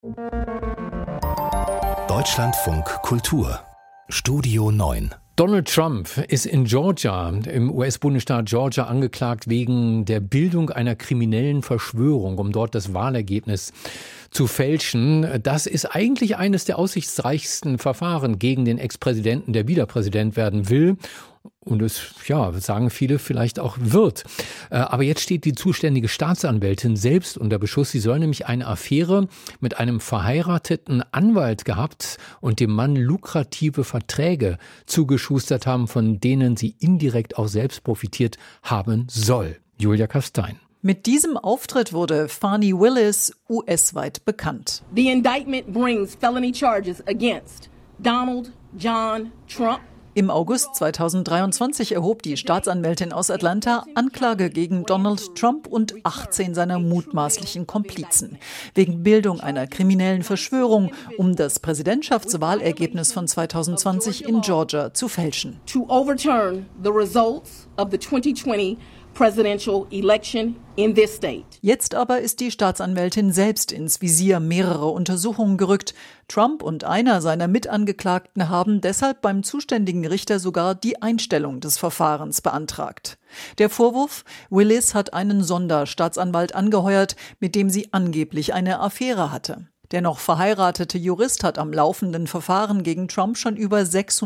Deutschlandfunk Kultur Studio 9. Donald Trump ist in Georgia, im US-Bundesstaat Georgia, angeklagt wegen der Bildung einer kriminellen Verschwörung, um dort das Wahlergebnis zu fälschen. Das ist eigentlich eines der aussichtsreichsten Verfahren gegen den Ex-Präsidenten, der wieder Präsident werden will. Und es, sagen viele, vielleicht auch wird. Aber jetzt steht die zuständige Staatsanwältin selbst unter Beschuss. Sie soll nämlich eine Affäre mit einem verheirateten Anwalt gehabt und dem Mann lukrative Verträge zugeschustert haben, von denen sie indirekt auch selbst profitiert haben soll. Julia Kastein. Mit diesem Auftritt wurde Fani Willis US-weit bekannt. The indictment brings felony charges against Donald John Trump. Im August 2023 erhob die Staatsanwältin aus Atlanta Anklage gegen Donald Trump und 18 seiner mutmaßlichen Komplizen wegen Bildung einer kriminellen Verschwörung, um das Präsidentschaftswahlergebnis von 2020 in Georgia zu fälschen. To overturn the results of the 2020 presidential election in this state. Jetzt aber ist die Staatsanwältin selbst ins Visier mehrerer Untersuchungen gerückt. Trump und einer seiner Mitangeklagten haben deshalb beim zuständigen Richter sogar die Einstellung des Verfahrens beantragt. Der Vorwurf: Willis hat einen Sonderstaatsanwalt angeheuert, mit dem sie angeblich eine Affäre hatte. Der noch verheiratete Jurist hat am laufenden Verfahren gegen Trump schon über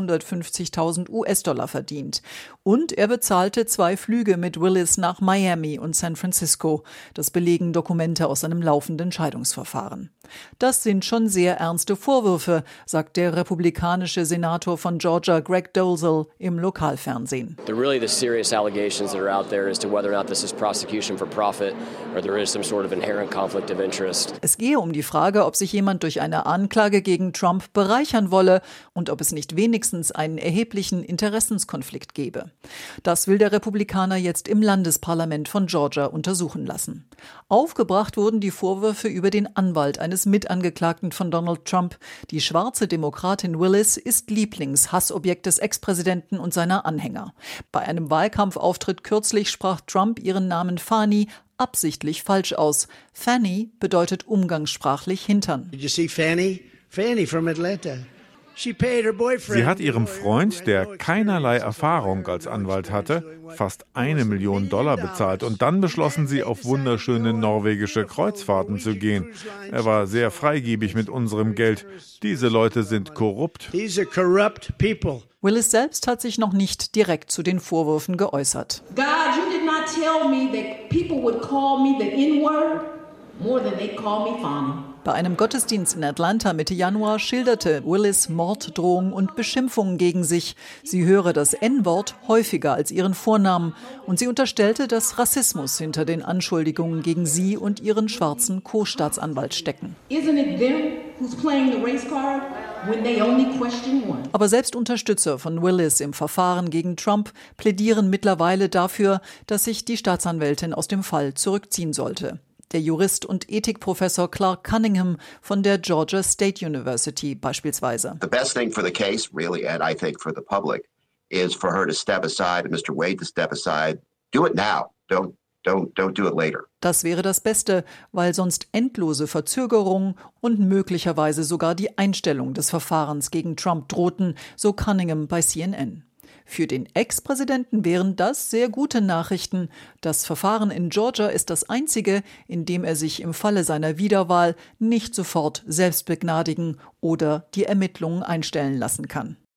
650.000 US-Dollar verdient. Und er bezahlte 2 Flüge mit Willis nach Miami und San Francisco. Das belegen Dokumente aus einem laufenden Scheidungsverfahren. Das sind schon sehr ernste Vorwürfe, sagt der republikanische Senator von Georgia, Greg Dolezal, im Lokalfernsehen. The serious allegations that are out there as to whether or not this is prosecution for profit or there is some sort of inherent conflict of interest. Es gehe um die Frage, ob sich jemand durch eine Anklage gegen Trump bereichern wolle und ob es nicht wenigstens einen erheblichen Interessenskonflikt gebe. Das will der Republikaner jetzt im Landesparlament von Georgia untersuchen lassen. Aufgebracht wurden die Vorwürfe über den Anwalt eines Mitangeklagten von Donald Trump. Die schwarze Demokratin Willis ist Lieblingshassobjekt des Ex-Präsidenten und seiner Anhänger. Bei einem Wahlkampfauftritt kürzlich sprach Trump ihren Namen Fani absichtlich falsch aus. Fanny bedeutet umgangssprachlich Hintern. Did you see Fanny? Fanny from Atlanta. She paid her boyfriend. Sie hat ihrem Freund, der keinerlei Erfahrung als Anwalt hatte, fast $1 Million bezahlt. Und dann beschlossen sie, auf wunderschöne norwegische Kreuzfahrten zu gehen. Er war sehr freigebig mit unserem Geld. Diese Leute sind korrupt. These are corrupt people. Willis selbst hat sich noch nicht direkt zu den Vorwürfen geäußert. God, you did not tell me that people would call me the N-word more than they call me Fani. Bei einem Gottesdienst in Atlanta Mitte Januar schilderte Willis Morddrohungen und Beschimpfungen gegen sich. Sie höre das N-Wort häufiger als ihren Vornamen und sie unterstellte, dass Rassismus hinter den Anschuldigungen gegen sie und ihren schwarzen Co-Staatsanwalt stecken. Isn't it them who's playing the race card when they only question one? Aber selbst Unterstützer von Willis im Verfahren gegen Trump plädieren mittlerweile dafür, dass sich die Staatsanwältin aus dem Fall zurückziehen sollte. Der Jurist und Ethikprofessor Clark Cunningham von der Georgia State University beispielsweise. The best thing for the case, really, and I think for the public, is for her to step aside and Mr. Wade to step aside. Do it now. Don't do it later. Das wäre das Beste, weil sonst endlose Verzögerungen und möglicherweise sogar die Einstellung des Verfahrens gegen Trump drohten, so Cunningham bei CNN. Für den Ex-Präsidenten wären das sehr gute Nachrichten. Das Verfahren in Georgia ist das einzige, in dem er sich im Falle seiner Wiederwahl nicht sofort selbst begnadigen oder die Ermittlungen einstellen lassen kann.